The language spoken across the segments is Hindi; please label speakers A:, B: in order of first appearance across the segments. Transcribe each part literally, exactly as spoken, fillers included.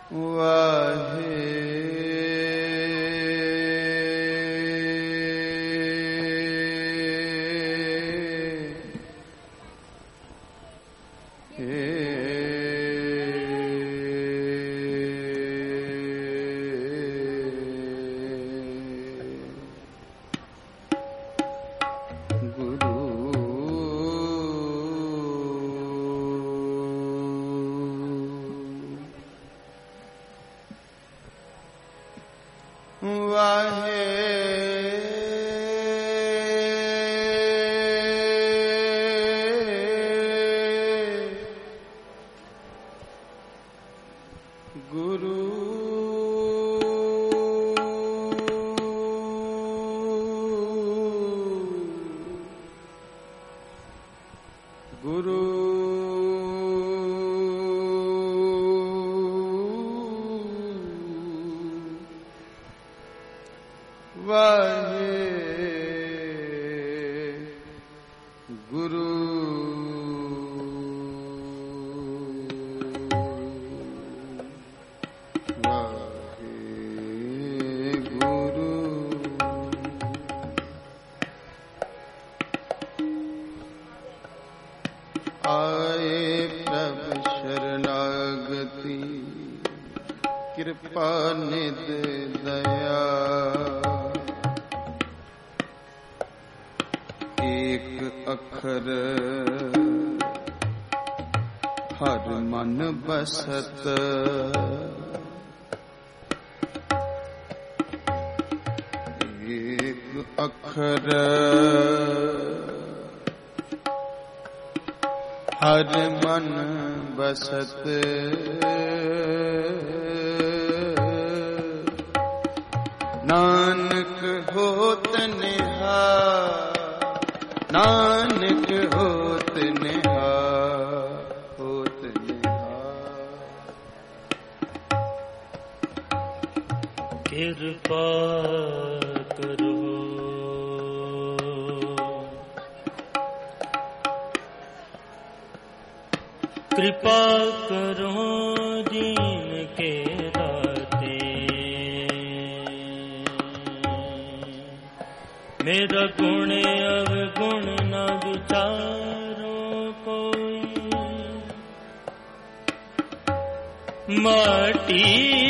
A: बसत एक अक्षर हर मन बसत नानक होत निहार नानक होत निहार होत
B: कृपा करो कृपा करो दीन के दाते मेरा गुण अवगुण न विचारो कोई माटी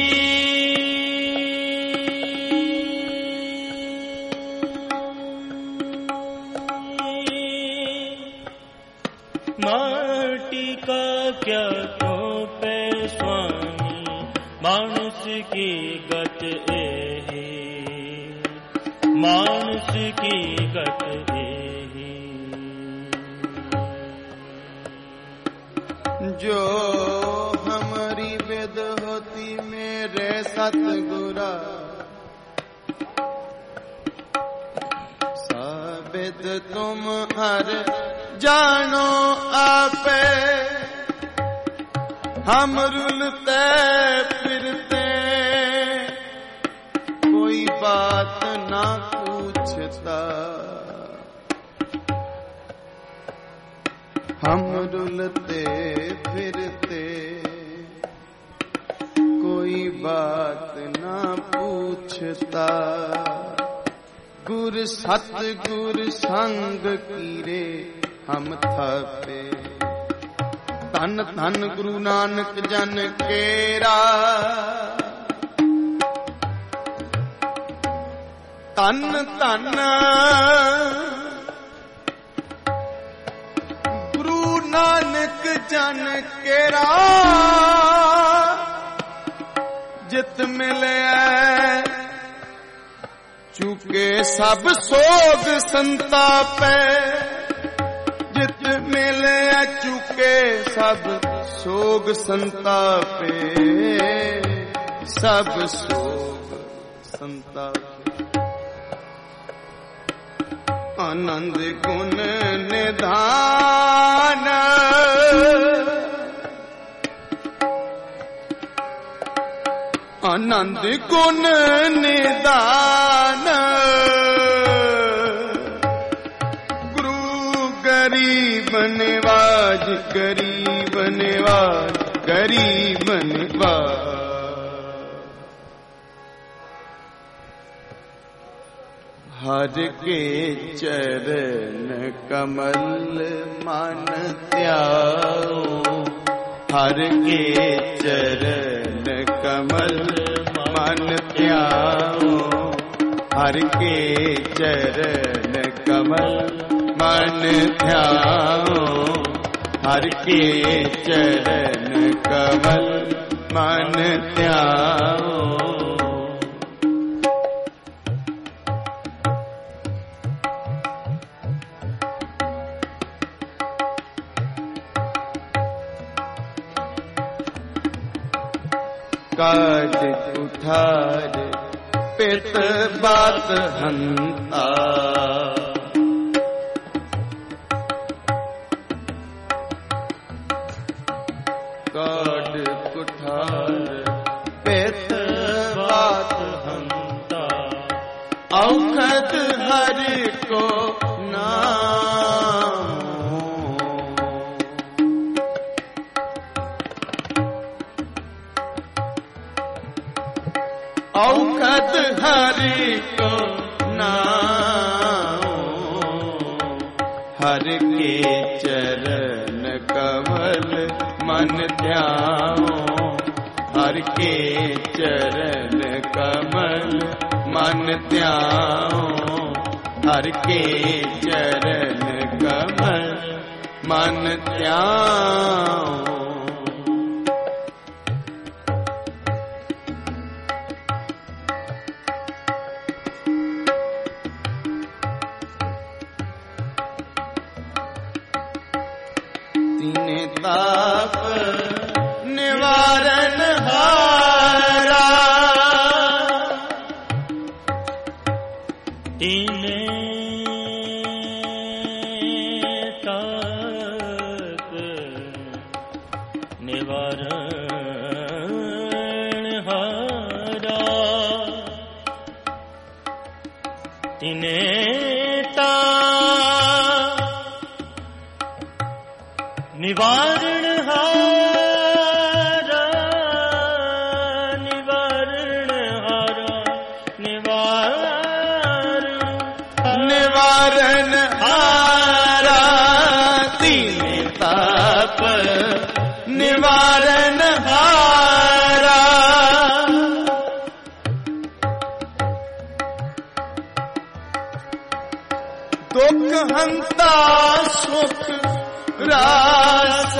B: माटी का क्या तो पे स्वामी मानस की गत एही मानस की गत एही
A: जो हमारी वेद होती मेरे सतगुरा साबित तुम हर जानो आपे हम रुलते फिरते कोई बात ना पूछता हम रुलते फिरते कोई बात ना पूछता गुर सतगुर संग कीरे हम थपे धन धन गुरु नानक जन केरा धन धन गुरु नानक जन केरा जित मिले चुके सब सोग संतापे जित मिले चुके सब सोग संतापे सब सोग संतापे आनंद गुण निधान आनंद गुण निधान गरीब निवाज गरीब निवाज गरीब निवाज हर के चरण कमल मन त्याओ, हर के चरण कमल मन त्याओ, हर के चरण कमल मन ध्याओ, हर के चरण कमल मन ध्याओ। काज कुठार पित बात हंता, काज कुठार पित बात हंता, औखद हरि को नाम, औखद हरि को नाम, हर के चरण कमल मन ध्याओ, हर के चरण कमल मन ध्याओ, हर के चरण कमल मन ध्याओ। तीने ताप निवारण हारा,
B: तीने ताप निवारण हारा, तीने निवारण हारा, निवारण हारा, निवारण
A: निवारण हारा, तीने ताप निवारण हारा, दुख हंता सुख रास,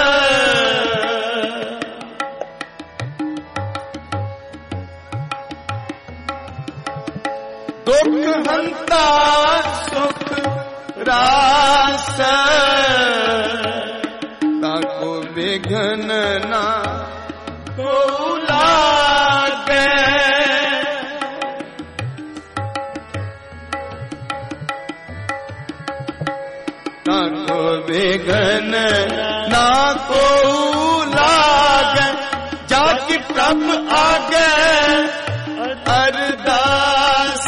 A: दुख हंता सुख रास, ताको विघ्न ना को लागे, ताको विघ्न ना को लागे, जाके प्रभ आगे अरदास,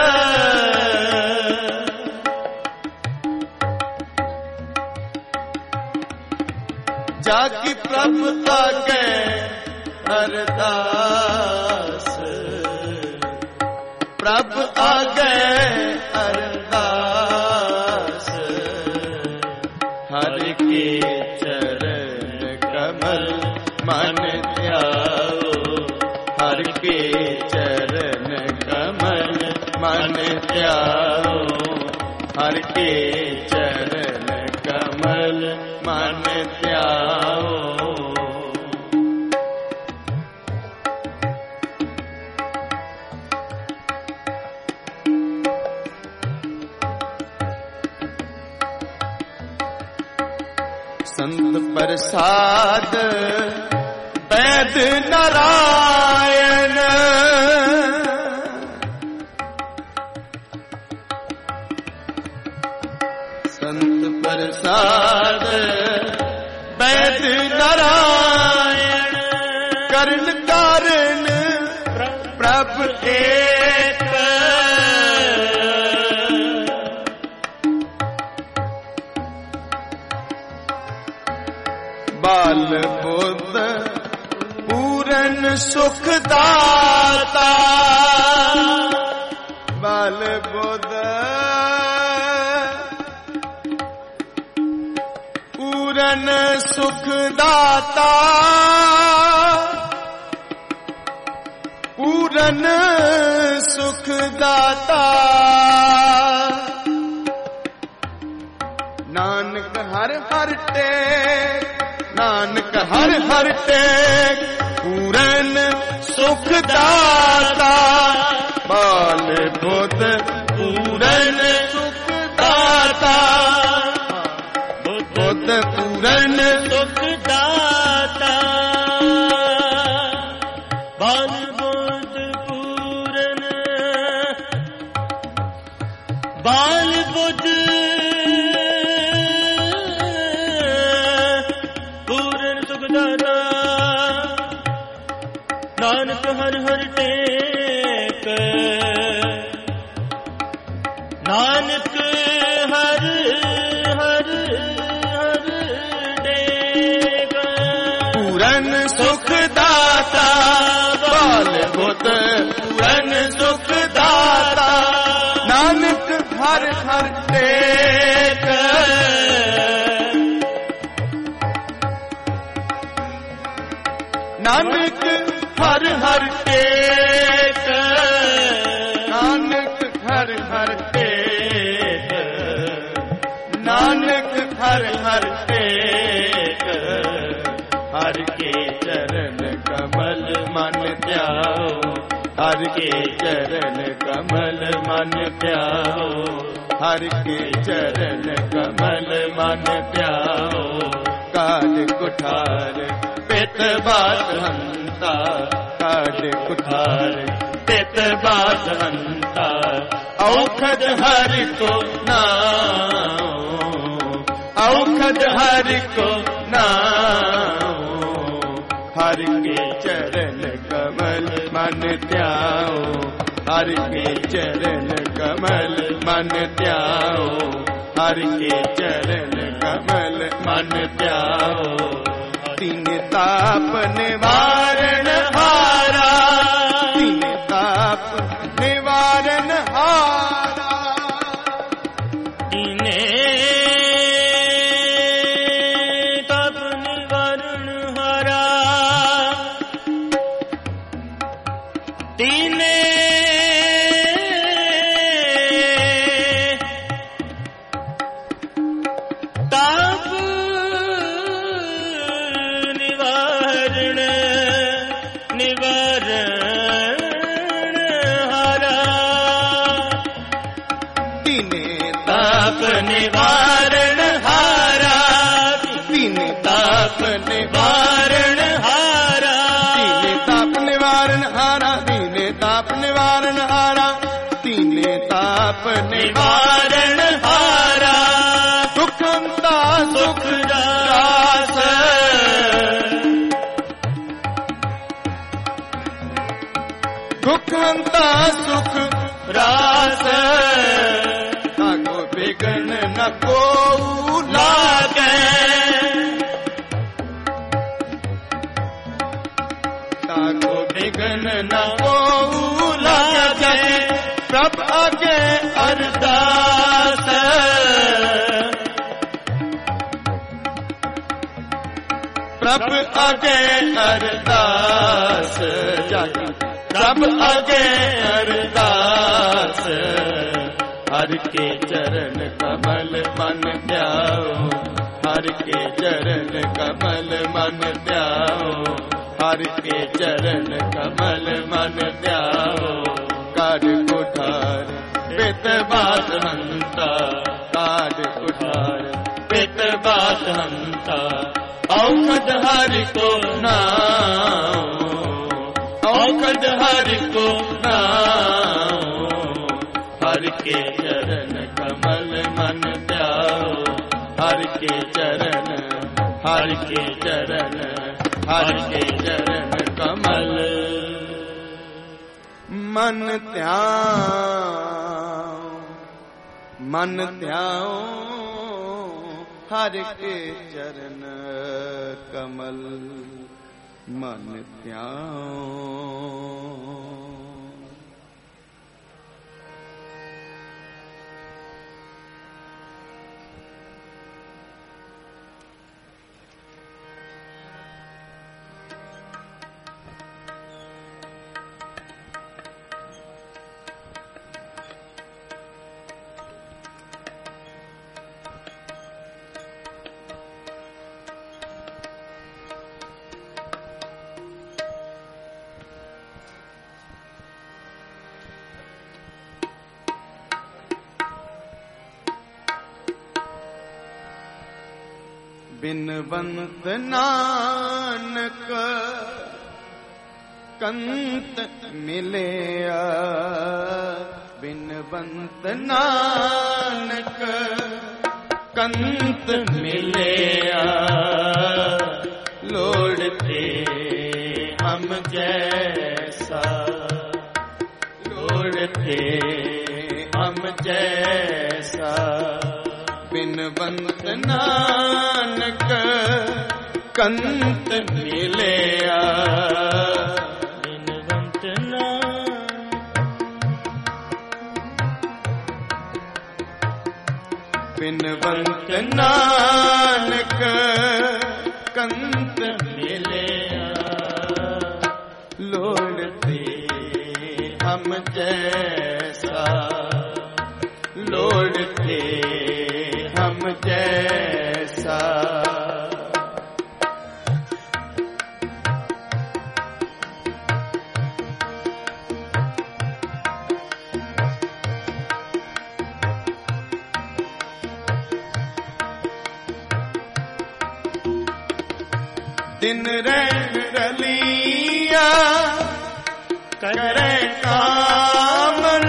A: जाके प्रभ आगे अरदास, प्रभ आगे अरदास, हर के चरण कमल मन ध्याओ, हर के चरण कमल मन ध्याओ, हर के चरण कमल मन ध्याओ। संत प्रसाद वैद नारायण, संत प्रसाद वैद नारायण, करण कारण प्रभ एक, बाल बुद्ध पूरन सुख दाता, बाल बुध पूरन सुख दाता पूरन सुख दाता नानक हर हर टेक नानक हर हर टेक पूरन सुख दाता बाल बुध पूरन सुख दाता बुध पूरन
B: सुख दाता बाल बुध पूरन बाल बुध पूरन सुख दाता नानक हर हर टेक नानक हर हर हर टेक
A: पूरन सुख दाता बाल बुध पूरन सुख दाता नानक हर हर टेक नानक हर हर टेक नानक हर हर टेक नानक हर हर टेक हर के चरण कमल मन ध्याओ हर के चरण कमल मन ध्याओ हर के चरण कमल मन ध्याओ काज कुठार पित बात हंता काज कुठार पित बात हंता औखद हरि को नाओ औखद हरि को नाओ हर के चरण कमल मन ध्याओ हर के चरण कमल मन ध्याओ हर के चरण कमल मन ध्याओ तीन ताप निवारण हारा तीन ताप निवारण हारा
B: तीने ताप निवारण हारा तीने ताप निवारण निवारण हारा
A: तीने ताप निवारण हारा तीन ताप निवारण
B: हारा
A: तीने ताप निवारण हारा तीने ताप निवारण हारा तीने ताप निवारण हारा सुखंता सुख रास सुखंता सुख रास ताको बिगन न को लागे ताको बिगन न को लागे प्रभ आगे अरदास प्रभ आगे अरदास जागी प्रभ आगे अरदास हर के चरण कमल मन ध्याओ हर के चरण कमल मन ध्याओ हर के चरण कमल मन ध्याओ काज कुठार पित बात हंता काज कुठार पित बात हंता औखद हरि को नाओ औखद हरि को नाओ हर के चरण कमल मन ध्याओ हर के चरण हर के चरण हर के चरण कमल मन ध्याओ मन ध्याओ हर के चरण कमल मन ध्याओ बिनवंत नानक कंत मिलिया, बिनवंत नानक कंत मिलिया, लोड़ते हम जैसा, लोड़ते हम जैसा, बिनवंत नानक कंत मिलिया,
B: बिनवंत
A: बिनवंत नानक कंत मिलिया, लोड़ते हम जैसा, लोड़ते हम जैसा, दिन रैन रलिया करे कामन,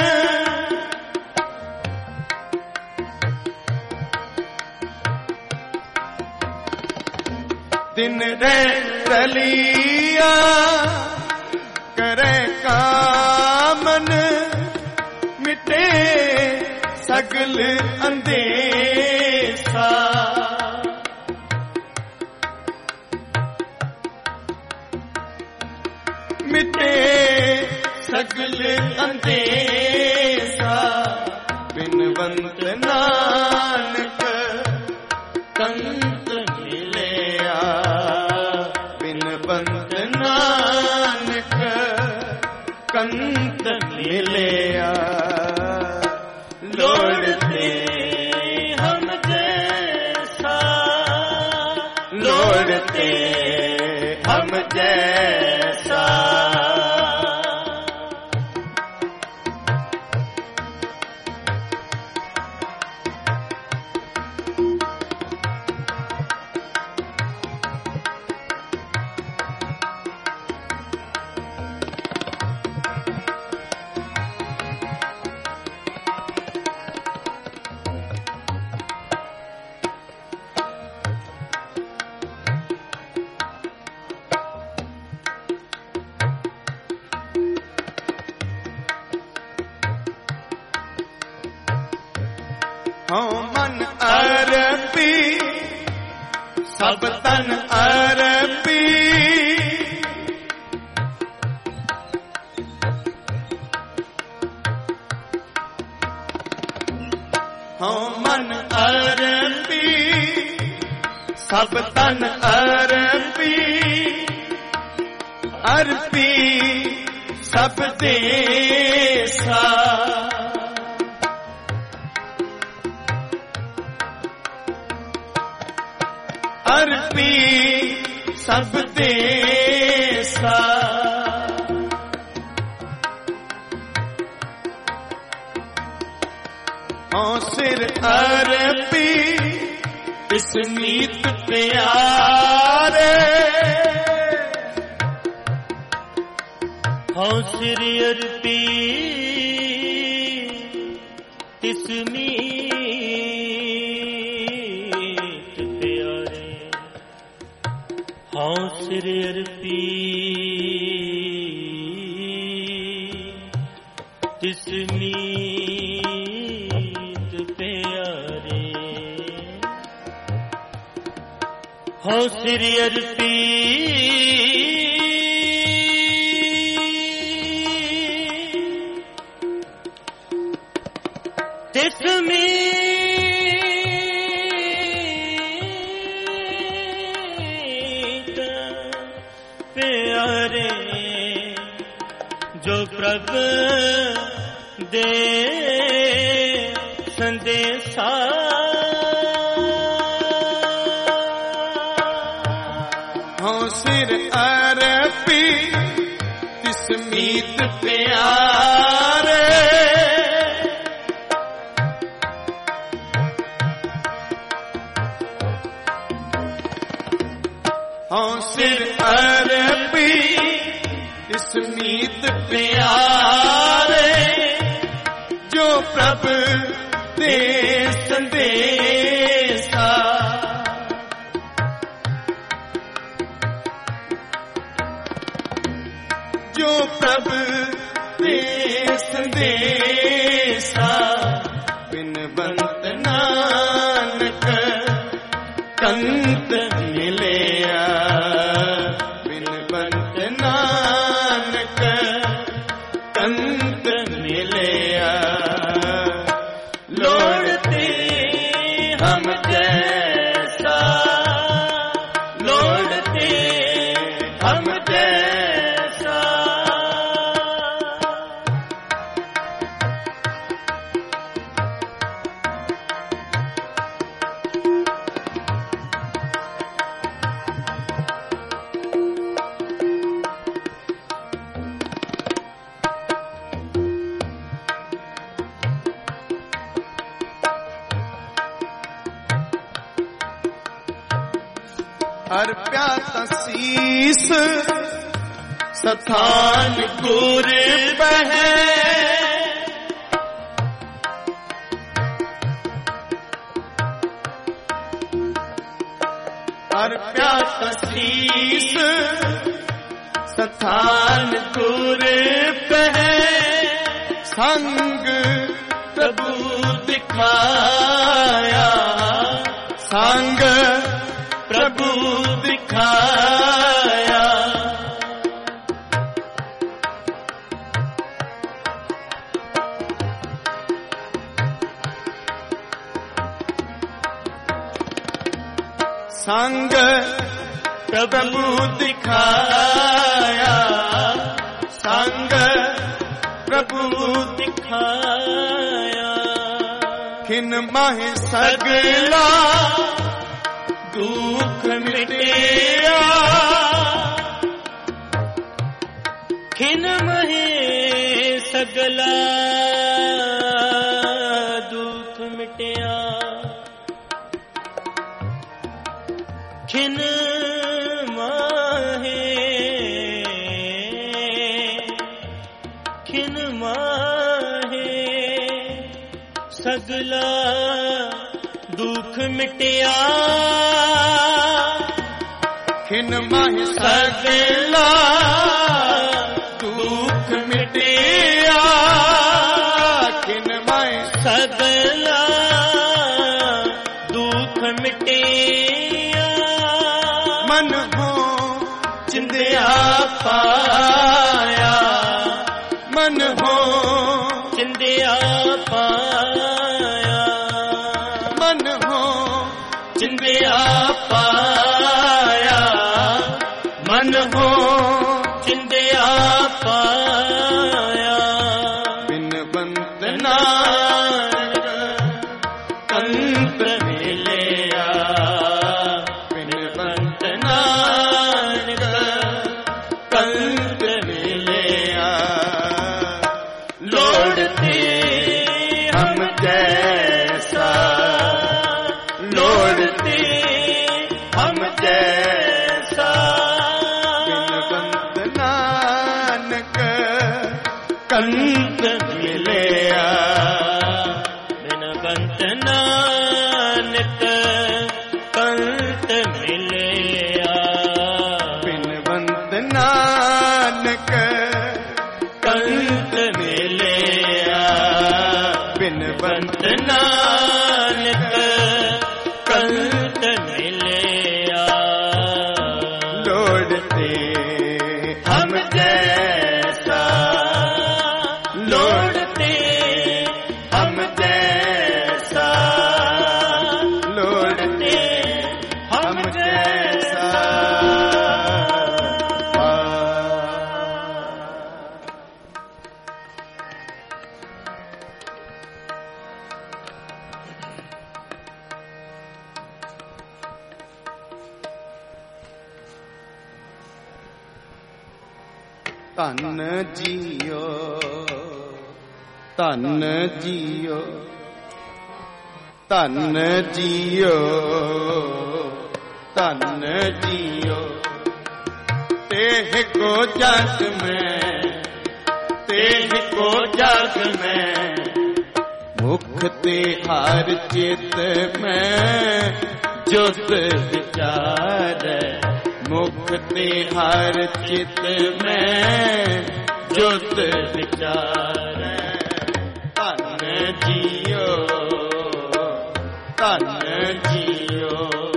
A: दिन रैन रलिया करे कामन, मिटे सगल अंदेशा, मिटे सगल अंदेशा, बिनवंत नानक कंत मिलिया, बिनवंत नानक कंत मिलिया, लोड़ते
B: हम जैसा,
A: लोड़ते हम जैसा, हाँ मन अरबी सब तन अरबी, हाँ मन अरबी सब तन अरबी, अरबी सब देसा, अरबी सब देसा, हाँ सिर अरबी इस नीत प्यारे,
B: हाँ सिर अरबी तिस मीत प्यारे, हाँ सिर अरबी तिस मीत प्यारे, हाँ सिर अरबी तिस मीत प्यारे, जो प्रभ दे संदेशा,
A: हाँ सिर अरबी तिस मीत प्यारे, हाँ सिर अर्पी इस मीत प्यारे जो प्रभु दे संदेशा जो प्रभु दे संदेशा बिन बंत नानक कंत मिलिया बिन बंत नानक कंत मिलिया
B: लोड़ते हम जैसा लोड़ते हम जैसा
A: अर्प्या तसीस स्थान गुर बहे अर्प्या तसीस स्थान गुर बहे संग प्रभु दिखाया संग प्रभु दिखाया संग प्रभु दिखाया संग प्रभु
B: दिखाया
A: खिन माहि सगला दुख मिटिया
B: खिन महे सगला दुख मिटिया खिन माहे खिन माहे सगला दुख मिटिया
A: खिन माहि सगला दुख मिटिया खिन माहि
B: सगला दुख मिटिया
A: मन हो चिंदिया पाया मन हो
B: चिंदिया पाया
A: मन हो चिंदिया पाया मन हो चिंदिया पाया बिन बंत नानक कंत मिलिया बिन बंत नानक कंत मिलिया लोड़ते हम जैसा लोड़ते हम जैसा बिन बंत नानक कंत मिलिया
B: बिन बंत नानक कंत मिलिया
A: बिन बंत नानक कंत मिलिया बिन बंत नानक कंत मिलिया लोड़ते हम जैसा लोड़ते हम जैसा लोड़ते हम जैसा ਧਨ ਜੀਓ ਧਨ ਜੀਓ ਧਨ ਜੀਓ ਧਨ ਜੀਓ तेह को जग में, तेह को जग में, मुख ते हर चित में जुत विचार, मुख ते हर चित में जुत विचार। धन जियो, धन जियो।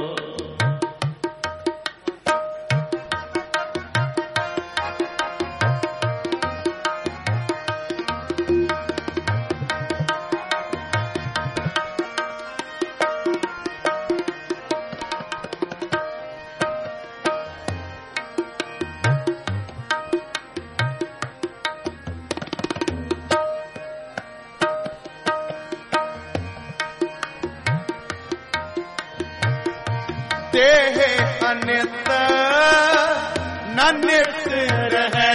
A: देह अनित न नित रहे,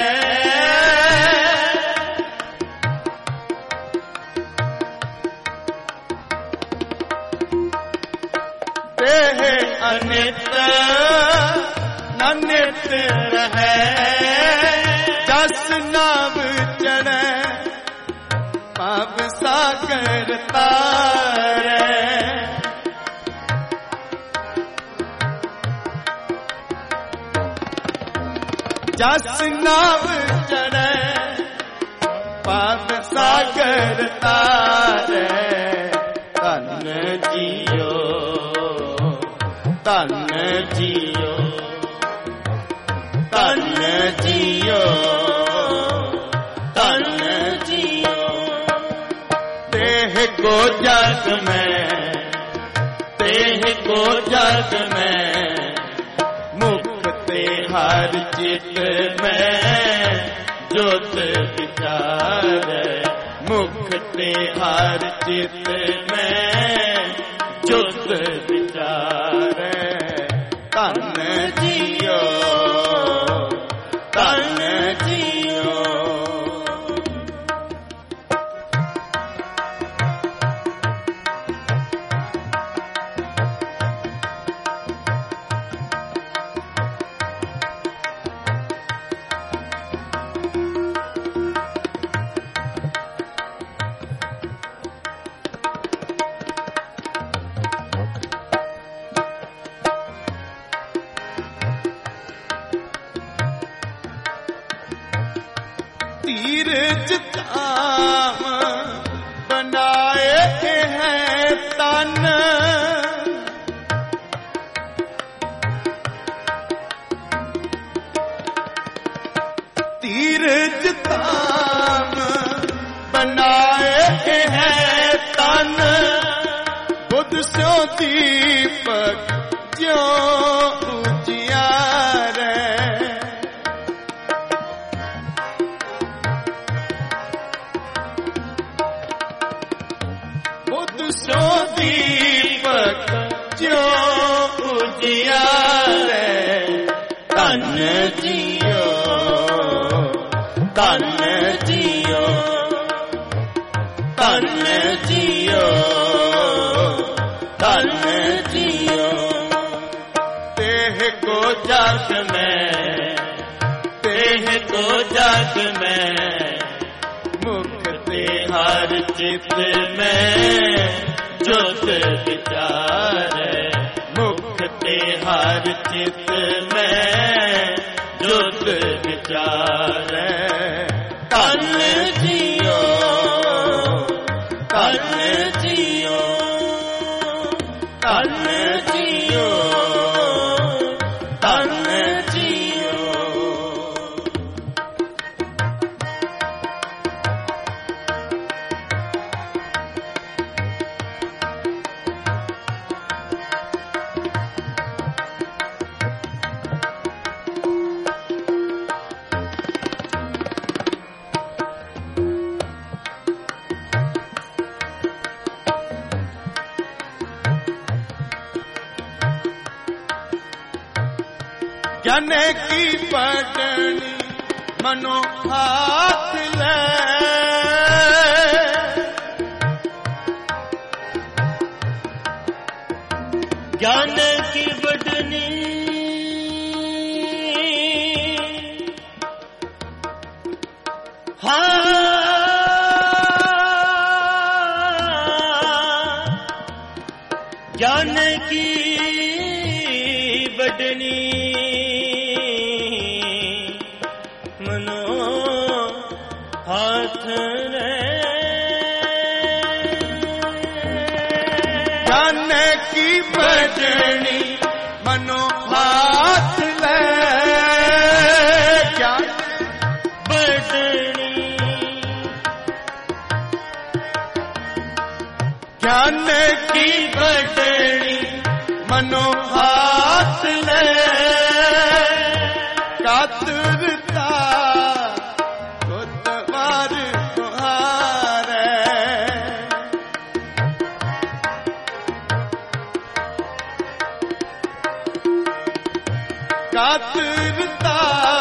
A: देह अनित न नित रहे, जस नाव चढ़े पाप सागर तारे। जस नाव चढ़े पाप सागर तारे। धन जियो, धन जियो, धन जियो, धन जियो। तेह को जग में, तेह को जग में, हर चित में जुत विचार, मुख ते हर चित में जुत विचार। धन जियो, धन जियो। तीरथ धाम बनाए हैं तन, तीरथ धाम बनाए हैं तन। बुद्ध सो दीपक ज्यों उजियारे, सो दीपक ज्यों उजियारे। धन जियो, धन जियो, धन जियो, धन जियो। तेह को जग में, तेह को जग में, मुख ते हर चित में जुत विचार, मुख ते हर चित में जुत विचार। धन जियो, धन जियो, धन जियो, धन जियो। जन की पटनी मनो हाथ ले, ज्ञान की बटनी
B: बदनी मनो हाथ रे
A: जाने की बदनी मनो हाथ ले क्या
B: बदनी
A: जाने की बदनी मनो हाथ ले कातरता कोतवार तुम्हारे कातरता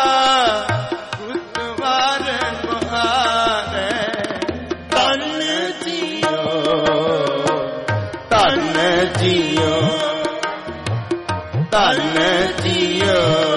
A: कोतवार तुम्हारे
B: तन जियो
A: तन जियो तन जियो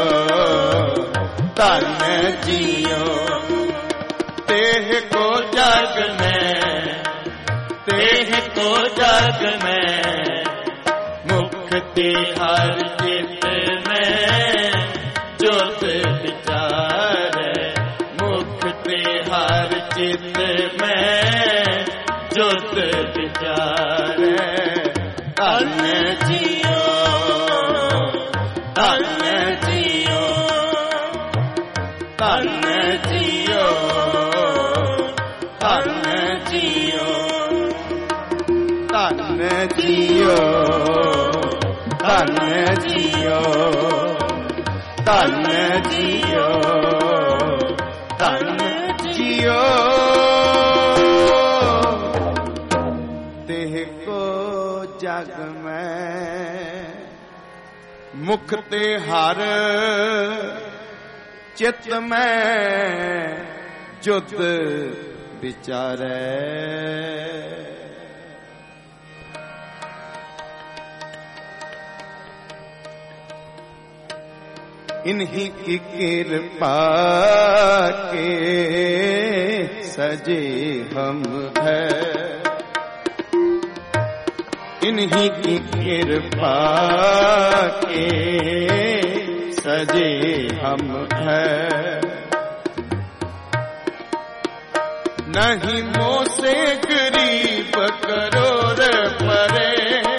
A: तन जियो तेह को जग में
B: देह को जग में मुक्ति हर चित में ज्योत विचार मुक्ति हर चित में ज्योत विचार तन जियो तन जियो तन जियो तन जियो
A: तन जियो तन जियो तन जियो तन जियो तेह को जग में मुक्ति हर चित में जुत विचारे इन्हीं की कृपा के सजे हम हैं इन्हीं की कृपा के सजे हम हैं नहीं मोह से गरीब करोड़ परे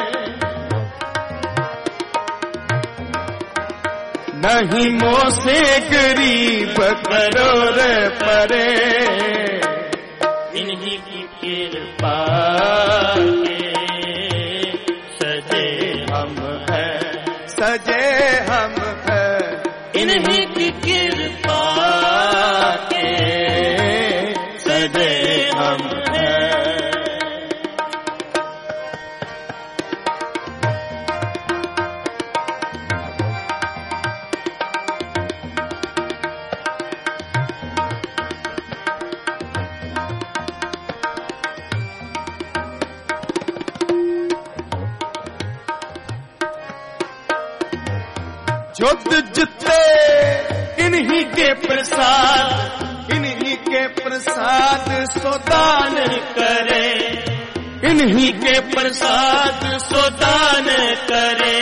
A: नहीं मोह से गरीब करोड़ परे
B: इन्हीं की कृपा के सजे
A: हम हैं सजे हम हैं
B: इन्हीं की कृपा के
A: सजे हम हैं जुत जिते इन्हीं के प्रसाद इन्हीं के प्रसाद सोदान
B: करे
A: इन्हीं के
B: प्रसाद सोदान करे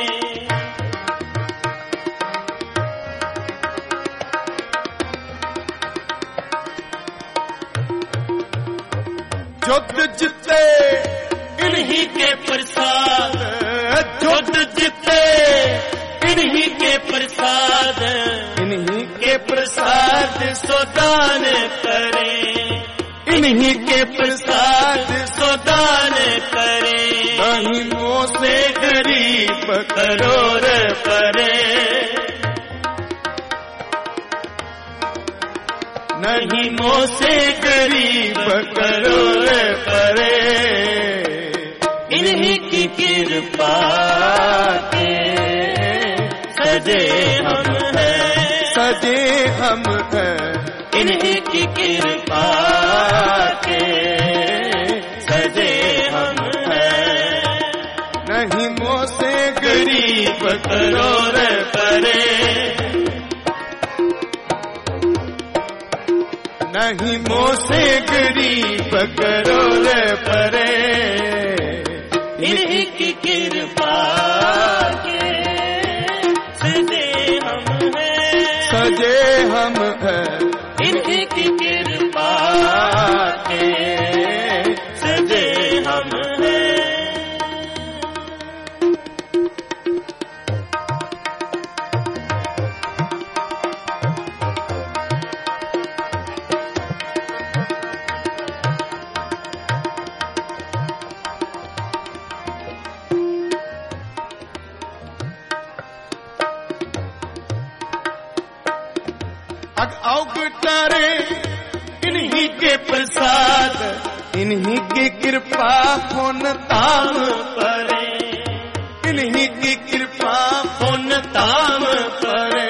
A: जुत जिते
B: इन्हीं के प्रसाद जुत जिते इन्हीं के प्रसाद
A: इन्हीं
B: के प्रसाद सोदान करे
A: इन्हीं के
B: प्रसाद सोदान करे
A: नहीं मोह से गरीब
B: करोड़ परे नहीं मोह से गरीब करोड़ परे इन्हीं की कृपा के सजे हम हैं
A: सजे हम हैं
B: इन्हीं की कृपा के सजे हम हैं
A: नहीं मोह से गरीब
B: करोड़ परे
A: नहीं मोह से गरीब करोड़ परे
B: इन्हीं की कृपा के
A: अग अवगुटरे इन्हीं के प्रसाद, इन्हीं की कृपा पुण्य ताम परे, इन्हीं की कृपा पुण्य ताम परे।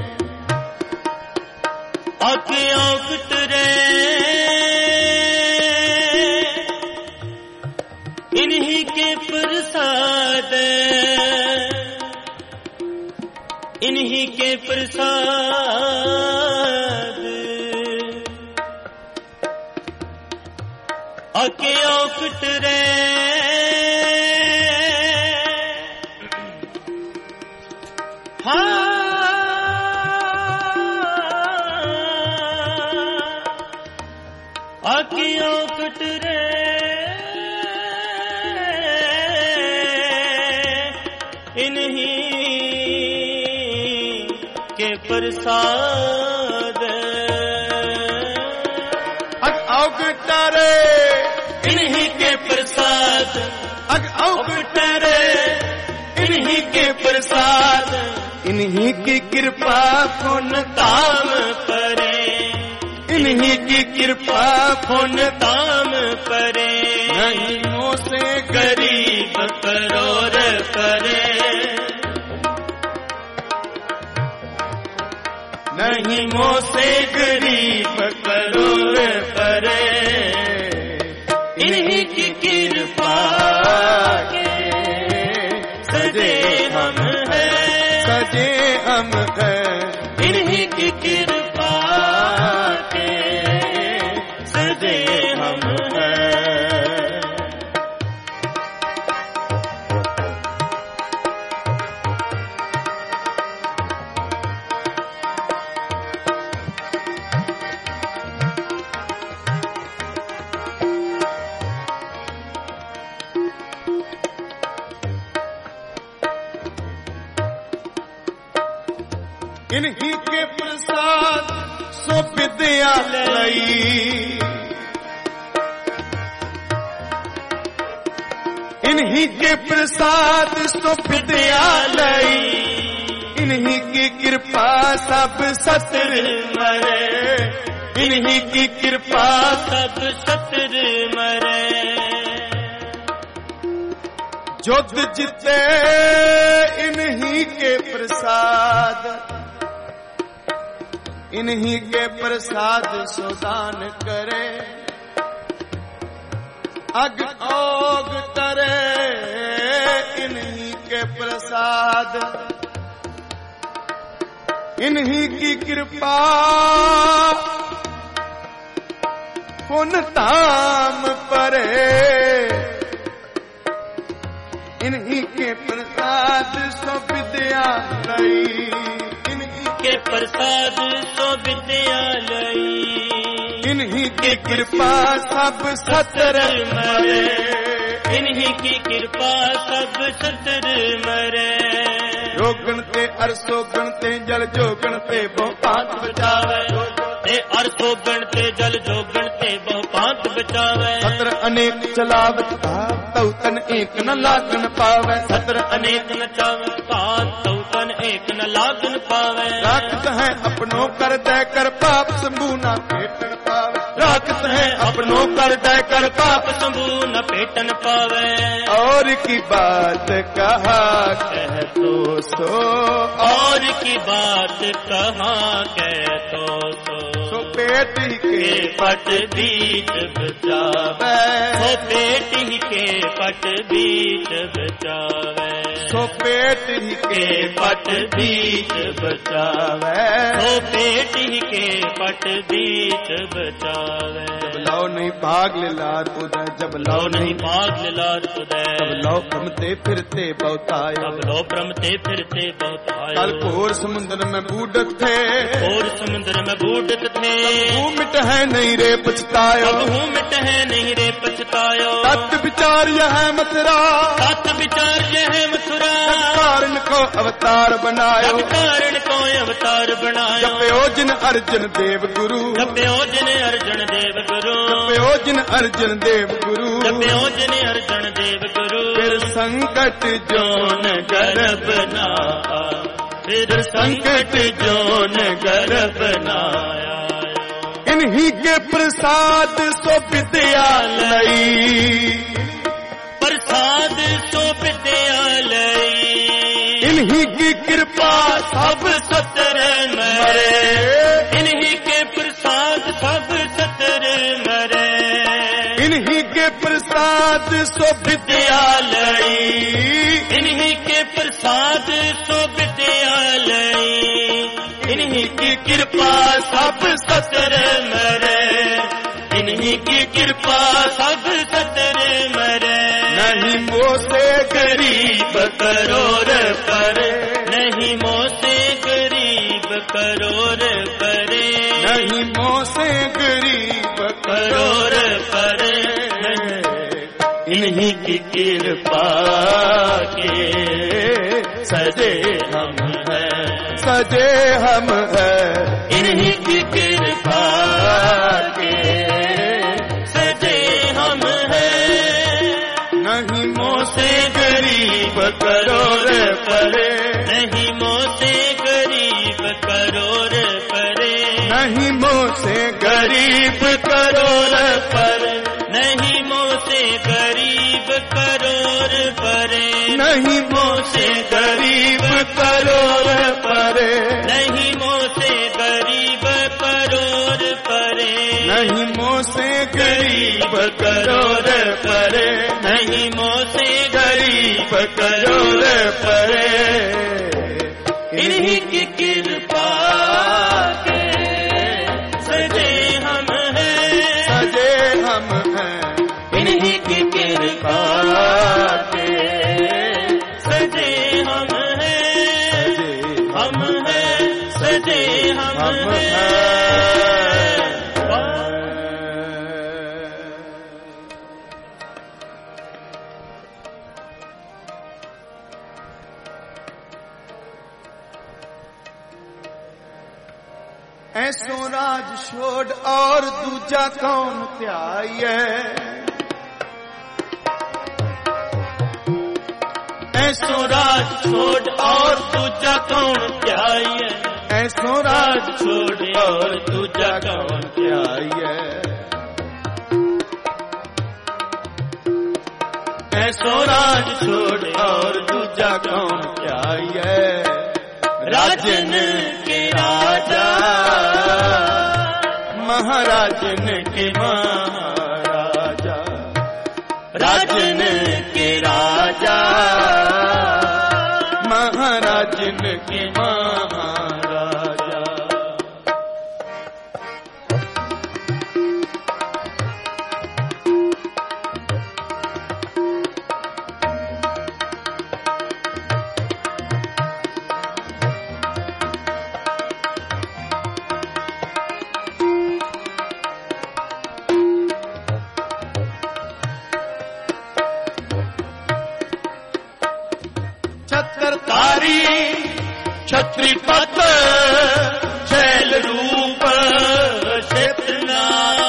B: आके अवगुटरे इन्हीं के प्रसाद, इन्हीं के प्रसाद। आके अवगुटरे हाँ आके अवगुटरे इन्हीं के प्रसाद।
A: अग अवगुटरे
B: इन्हीं के प्रसाद,
A: अग अवगुटरे
B: इन्हीं के प्रसाद।
A: इन्हीं की कृपा पुण्य
B: ताम परे,
A: इन्हीं की कृपा पुण्य
B: ताम परे।
A: नहीं मुँह से
B: गरीब करोड़ परे,
A: नहीं मुँह से
B: गरीब करोड़ परे। इन्हीं की कृपा के सजे हम हैं,
A: सजे हम हैं।
B: इन्हीं की कृपा के सजे हम हैं।
A: इन्हीं के प्रसाद सो विद्यालय, इन्हीं के प्रसाद सो विद्यालय। इन्हीं की कृपा सब सतर
B: मरे,
A: इन्हीं की कृपा
B: सब सतर मरे।
A: युद्ध जीते इन्हीं के प्रसाद, इन्हीं के प्रसाद सुदान करे। अग ओग तरे इन्हीं के प्रसाद, इन्हीं की कृपा पुण्य ताम परे। इन्हीं के प्रसाद सो विद्यालय, इन्हीं
B: के प्रसाद सो विद्यालय।
A: इन्हीं की कृपा सब सतर
B: मरे, इन्हीं की कृपा सब सतर मरे।
A: योगण ते अरसो गणते जल जोगण ते बहुपात बचावे,
B: ते अरसो गणते जल जोगण ते बहुपात बचावे।
A: सतर अनेक चलावत भाव तौ तन एक न लागन पावे,
B: सतर अनेक न चावत भाव तौ तन एक न लागन पावे।
A: राखत है अपनों कर दे कर पाप शंभू ना पेटन पावे, राखत है अपनों कर दे कर पाप
B: शंभू न पेटन पावे।
A: और की बात कहा कह तो सो,
B: और की बात कहा कह तो सो।
A: सो पेट ही के
B: पट बीच बचावे, सो पेट ही के पट बीच बचावे।
A: सो पेट ही
B: के पट बीच बचावे, सो पेट ही के पट बीच बचावे।
A: जब लो नहीं भाग ले लार उदय, जब लो नहीं
B: भाग ले लार उदय।
A: तब लो भ्रमते फिरते बहुतायो,
B: तब लो भ्रमते फिरते बहुतायो।
A: कल घोर समुद्र में बूढ़त थे,
B: घोर समुद्र में बूढ़त थे।
A: हूँ मिट है नहीं रे पछतायो,
B: अब हूँ मिट है नहीं रे पछतायो।
A: तत् विचार यह है मथुरा,
B: तत् विचार यह है मथुरा।
A: कारण को अवतार बनायो,
B: कारण को अवतार बनायो।
A: जपयो जिन अर्जुन देव गुरु,
B: जपयो जिन अर्जुन देव गुरु।
A: जपयो जिन अर्जुन देव गुरु,
B: जपयो जिन अर्जुन देव गुरु।
A: फिर संकट जोन
B: गर्भ ना फिर संकट जोन गर्भ बनाया।
A: इन्हीं के प्रसाद सो विद्यालय,
B: प्रसाद सो विद्यालय।
A: इन्हीं की कृपा
B: सब सतर मरे, इन्हीं के प्रसाद सब सतर मरे।
A: इन्हीं के प्रसाद सो विद्यालय,
B: इन्हीं के प्रसाद सो विद्यालय। इन्हीं की कृपा सब सतर मरे, इन्हीं की कृपा सब सतर मरे।
A: नहीं मोसे गरीब
B: करोड़ परे, नहीं मोसे गरीब करोड़ परे,
A: नहीं मोसे गरीब
B: करोड़ परे। इन्हीं की कृपा के सजे हम हैं,
A: सजे हम हैं।
B: इन्हीं की कृपा के सजे हम हैं।
A: नहीं
B: मोसे गरीब करोड़ परे, नहीं मोसे गरीब करोड़ परे,
A: नहीं मोसे गरीब
B: करोड़ परे, नहीं मोसे गरीब करोड़ परे,
A: नहीं मोसे गरीब करोड़ परे,
B: नहीं मोसे गरीब करोड़ परे,
A: नहीं मोसे गरीब करोड़ परे,
B: नहीं मोसे
A: गरीब करोड़ परे।
B: इन्हीं की कृपा के सजे हम हैं,
A: सजे हम हैं।
B: इन्हीं की कृपा के सजे हम हैं, हम हैं सजे हम
A: हम
B: हैं।
A: ऐसो राज छोड़ और दूजा कौन त्याये,
B: ऐसो राज छोड़ और दूजा कौन त्याये,
A: ऐसो राज
B: छोड़ और दूजा कौन
A: त्याये।
B: ऐसो राज छोड़ और दूजा कौन
A: त्याये।
B: राजन के राजा,
A: महाराजन के महाराजा,
B: राजन के राजा,
A: महाराजन के महाराजा।
B: छत्रधारी छत्रीपत शैल रूप क्षेत्रना,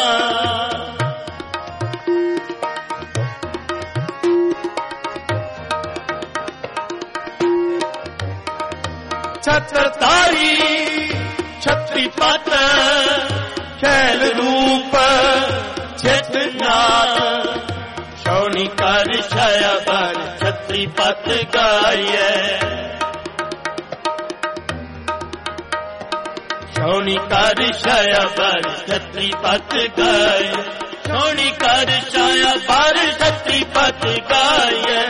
B: छत्रधारी छत्रीपत शैल रूप क्षेत्रनाथ। शौनिकर छाया पर छत्रीपत गाये, शौनिकर छाया पर छत्रीपत गाये, शौनिकर छाया पर छत्रीपत गाये,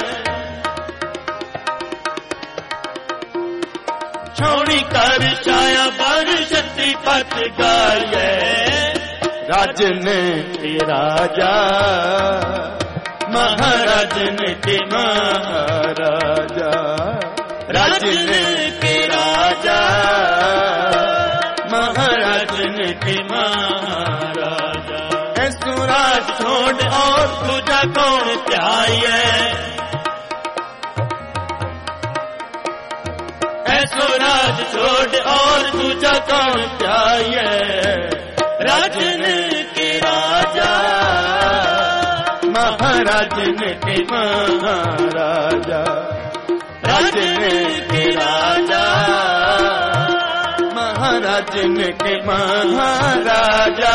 B: शौनिकर छाया पर छत्रीपत गाये।
A: राजन के राजा, महाराजन के महाराजा,
B: राजन के राजा,
A: महाराजन के
B: महाराजा।
A: ऐसो राज छोड़ और
B: दूजा कौन त्याये, ऐसो राज छोड़ और दूजा कौन त्याये। राजन के राजा,
A: महाराजन के महाराजा,
B: राजन के राजा,
A: महाराज के महाराजा।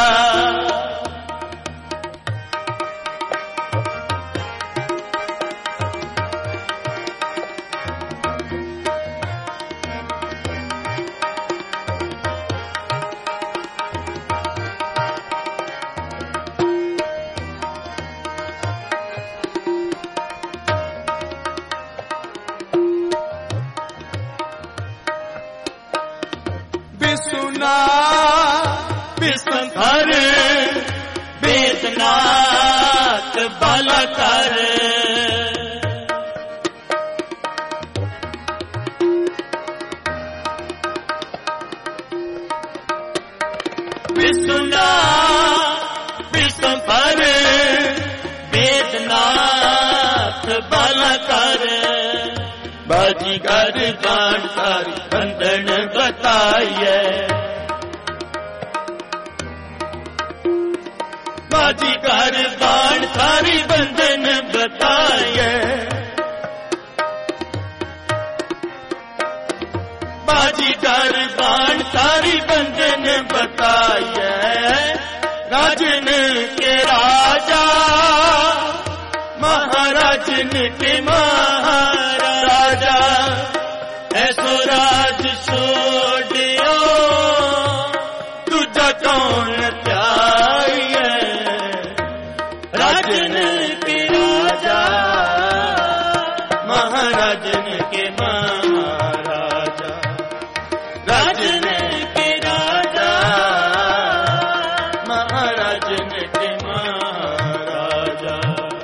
A: सुना
B: विष्णुधर वेदनाथ बालकर विष्णुना विष्णुधर वेदनाथ बालकर बाजीगर बाण सारी बंधन बताइए बाजीगर बाण सारी बंधन बताइए बाजीगर बाण सारी बंधन बताइए राजन के राजा महाराजन के महाराजा ऐसो राज छोड़ियो तुझा कौन त्याइए राजन के राजा महाराजन के महाराजा राजन के राजा महाराजन के महाराजा।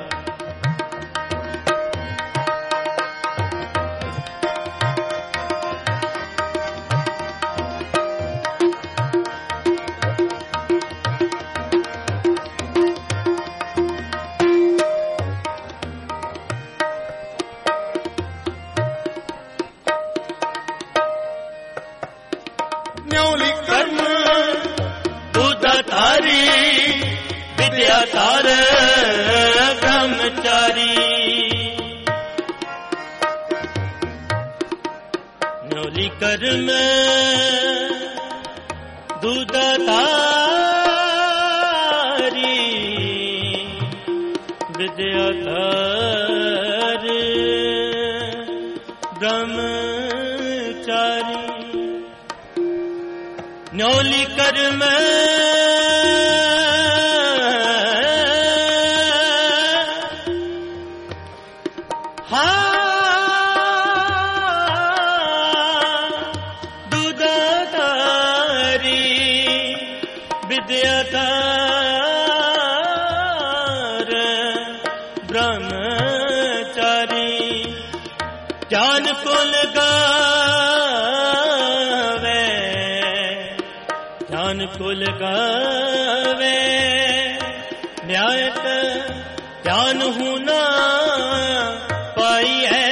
A: न्योली कर्म
B: दूधाधारी विद्याधार ब्रह्मचारी न्योली कर्म दूधाधारी विद्याधार ब्रह्मचारी न्योली कर्म दूधाधारी विद्याधार ब्रह्मचारी ज्ञान को लगावे ज्ञान को लगावे न्यायत ज्ञान होना पाई है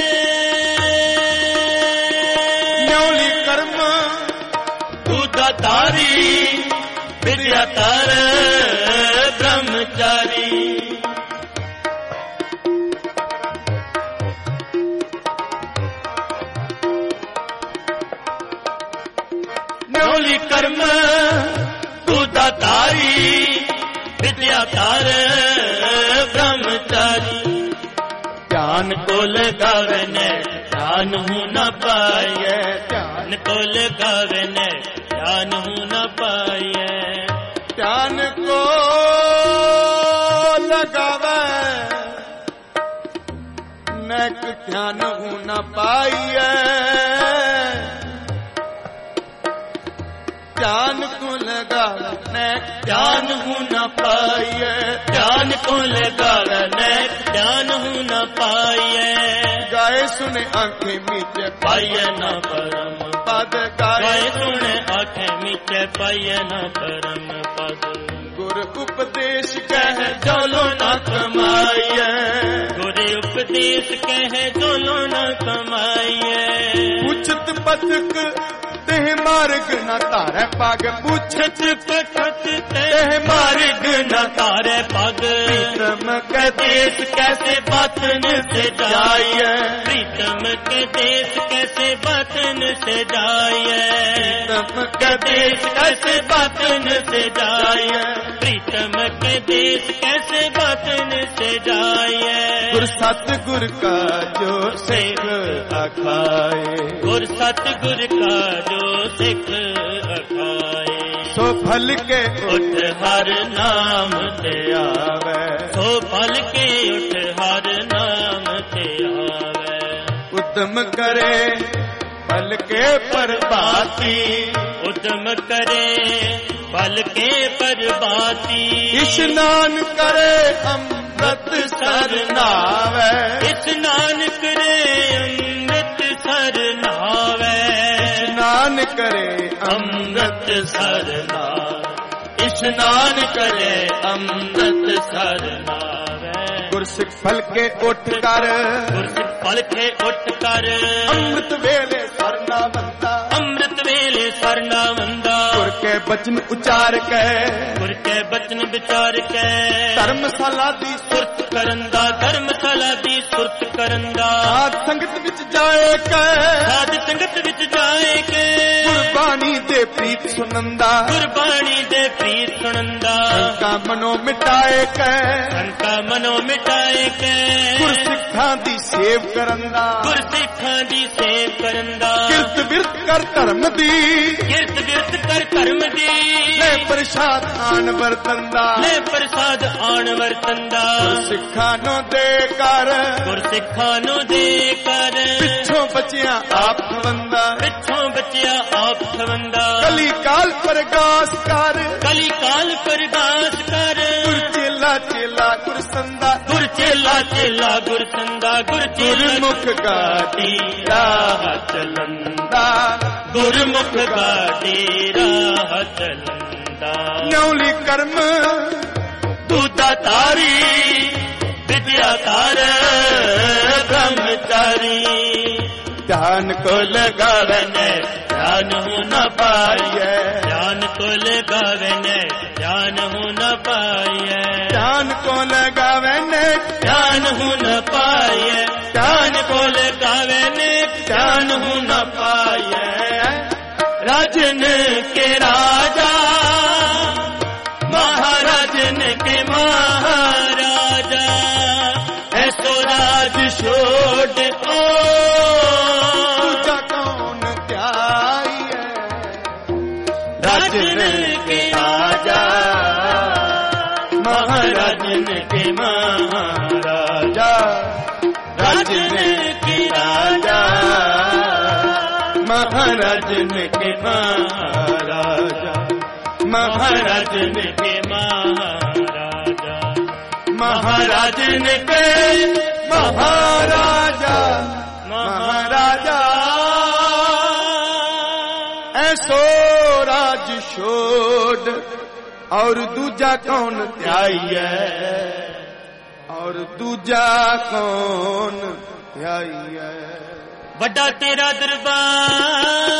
A: न्योली कर्म
B: दूधाधारी विद्याधार ब्रह्मचारी न्योली कर्म दूधाधारी विद्याधार ब्रह्मचारी ज्ञान को लगावे ने ज्ञान हूँ न पाए ज्ञान को लगावे ने ज्ञान हूँ न पाए
A: ज्ञान को लगावे नेक ध्यान हूँ न पाइए ज्ञान को लगावे नेक
B: ज्ञान हूँ न पाइए ज्ञान को लगावे नेक ज्ञान हूँ न पाइए
A: गाए सुने आंखें मीचे
B: पाइए न परम
A: पद गाए
B: गाए सुने आंखें मीचे पाइए न परम पद
A: गुर उपदेश कह चलो न कमाइए
B: गुरु उपदेश कहे चलो न कमाइए
A: पूछत पथक तेह मार्ग न तारे पग पूछत
B: पथक तेह मार्ग न तारे पग
A: प्रीतम
B: के देश कैसे बतन से जाइए प्रीतम के देश कैसे बतन से जाइए
A: प्रीतम के देश कैसे बातन से जाए,
B: प्रीतम के देश कैसे बातन से जाए।
A: गुर सतगुर का जो सिख अखाए,
B: गुर सतगुर का जो सिख अखाए।
A: सो फल के
B: उठ हर नाम ते
A: आवे,
B: सो फल के उठ हर नाम ते आवे।
A: उद्यम करे फल के परबाती,
B: उद्यम करे फल के परबाती।
A: स्नान करे अमृत सर नावे,
B: स्नान करे अमृत सर नहावे।
A: स्नान करे
B: अमृत सर नहावे, स्नान करे अमृत सर नहावे।
A: गुरसिख फल के उठ कर,
B: गुरसिख फल के उठ कर।
A: अमृत वेले सरना बंदा,
B: अमृत वेले सरना बंदा।
A: गुर के बचन उचार के,
B: गुर के बचन विचार के।
A: धर्मशाला दी
B: सुरत करंदा, धर्मशाला दी सुरत करंदा।
A: साध संगत विच जाए के,
B: साध संगत विच जाए के।
A: गुरबाणी दे प्रीत सुनंदा,
B: गुरबाणी दे प्रीत सुनंदा।
A: शंका मनो मिटाए के,
B: शंका मनो मिटाए के।
A: गुरसिखां दी सेव करंदा,
B: गुरसिखां दी सेव करंदा।
A: किरत बिरत कर धर्म दी,
B: किरत बिरत कर धर्म दी।
A: ले प्रसाद आन वरतंदा,
B: ले प्रसाद आन वरतंदा।
A: गुरसिखां नो दे कर,
B: गुरसिखां नो दे कर।
A: पिछों बचिया आप खवंदा,
B: पिछों बचिया आप खवंदा।
A: कली काल परगास कर,
B: कली काल परगास कर।
A: गुर चेला चेला गुर संदा,
B: गुर चेला चेला गुर संदा। गुर
A: गुरमुख गाटी राह चलंदा,
B: गुरमुख गाटी राह चलंदा।
A: न्यौली कर्म
B: दूता तारी, विद्या तार ब्रह्मचारी।
A: ध्यान को लगावे
B: ने ध्यान हो न पाइए,
A: ध्यान
B: को लगावे ने ध्यान हो न पाइए।
A: ध्यान को लगावे ने
B: ध्यान हो न पाइए, ध्यान को लगावे ने ध्यान हो न पाइए। राजन के राजा, महाराजन के महाराजा। ऐसो राज छोड़ ओ राजन के राजा, महाराजन के महाराजा। राजन के राजा, महाराजन के महाराजा। महाराजन के महाराजा, महाराजन के
A: महाराजा महाराजा। ऐसो राज छोड़ और दूजा कौन ध्याई है, और दूजा कौन ध्याई है।
B: वड्डा तेरा दरबार,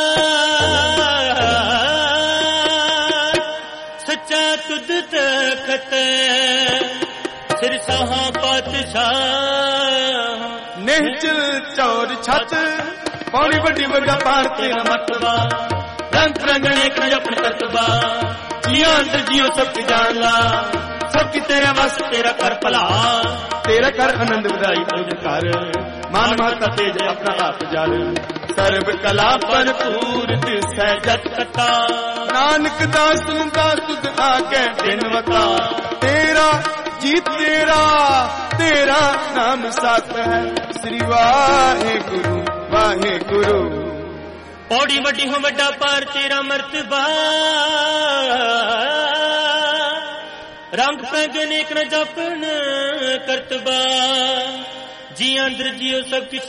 B: सच्चा तुद तखत। सिरसाहा पातशाह,
A: निहचल चौर छत। पौड़ी बड़ी बड़ा पार तेरा मतबा,
B: रंग रंगने का अपने तत्वा। जियो अंदर जियो सबकी जान ला, सबकी तेरा बस तेरा कर पला।
A: तेरा कर आनंद बधाई तुझ कर, मान माता तेज अपना आप जाल। सर्व कला भरपूर दिसै जत कथा, नानक दास दास तुझ आगे बिनवता। तेरा जी तेरा तेरा नाम साथ है, श्री वाहे गुरु वाहे गुरु।
B: पौड़ी वड्डी हो वड्डा पार तेरा मर्तबा। रंग पैग नेक न जपन करतबा। जी अंदर जियो सब किस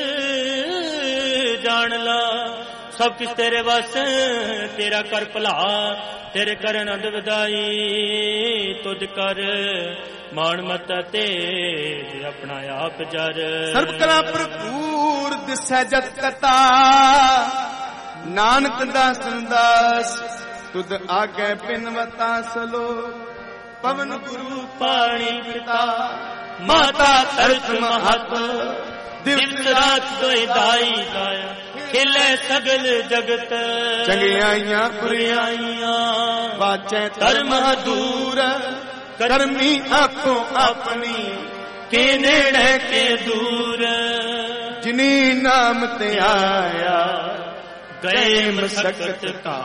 B: जान ला, सब किस तेरे बस तेरा कर भला। तेरे कर आनंद बधाई तुझ कर, मान मता तेज अपना आप जर।
A: सर्व कला भरपूर दिसै जत कथा, नानक दास दास तुद आगे बिनवता सलो। पवन गुरु
B: पाणी पिता,
A: माता तरस महत,
B: दिवस रात दोई दाई दाया। ਖਿਲੇ ਸਗਲ ਜਗਤ
A: ਚੰਗਿਆਈਆਂ
B: ਬੁਰਾਈਆਂ
A: ਵਾਚੈ ਧਰਮ ਦੂਰ ਕਰਮੀ ਆਪੋ ਆਪਣੀ
B: ਕੇ ਨੇੜੇ ਕੇ ਦੂਰ
A: ਜਿਨੀ ਨਾਮ ਤੇ ਆਇਆ
B: ਗਏ ਮਸਕਤ ਕਾ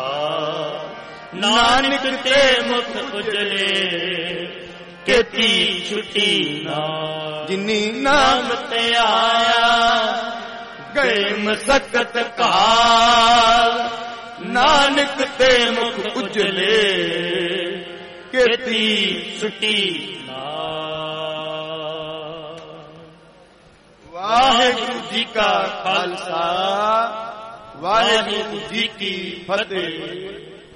B: ਨਾਨਕ ਤੇ ਮੁਖ ਉਜਲੇ ਕੀਤੀ ਛੁੱਟੀ ਨਾ
A: ਜਿਨੀ ਨਾਮ
B: ਤੇ ਆਇਆ ਗਏ ਮਸਕਤ ਕਾਲ ਨਾਨਕ ਤੇ ਮੁਖ ਉਜਲੇ ਕੀਤੀ ਛੁੱਟੀ ਨਾ।
A: ਵਾਹਿਗੁਰੂ ਜੀ ਕਾ ਖਾਲਸਾ ਵਾਹਿਗੁਰੂ ਜੀ ਕੀ ਫਤਿਹ।